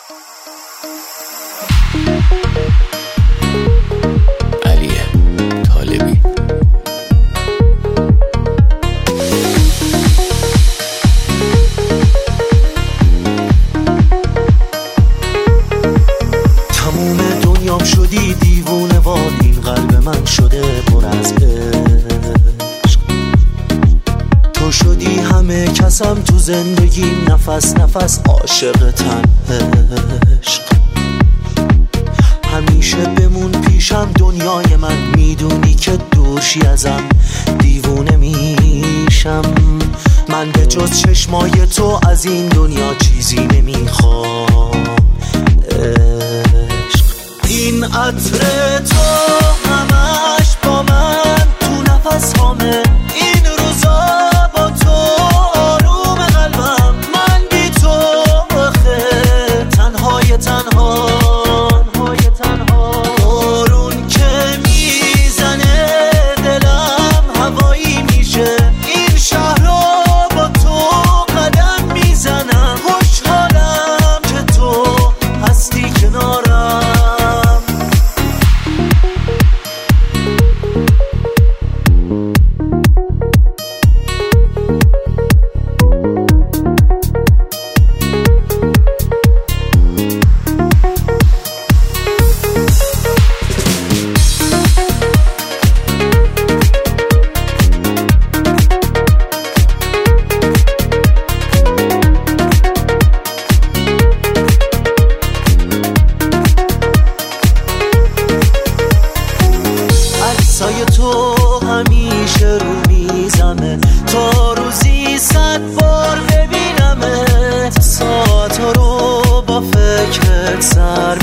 علی طالبی. تموم دنیام شدی دیوونه وال، این قلب من شده پر از عشق. تو شدی همه کسم تو زندگیم، نفس نفس عاشقتم عشق. همیشه بمون پیشم دنیای من، میدونی که دورشی ازم دیوونه میشم. من به جز چشمای تو از این دنیا چیزی نمیخوام عشق. این عطر تو همش با من تو نفس هامه، این روزا با تو آروم قلبم. من بی تو آخه تنهای تنها. بارون که میزنه دلم هوایی میشه، این شهر رو با تو قدم میزنم. خوشحالم که تو هستی کنارم. عکسای تو همیشه رو میزمه، تا روزی 100 بار ببینمت. ساعت رو با فکرت سر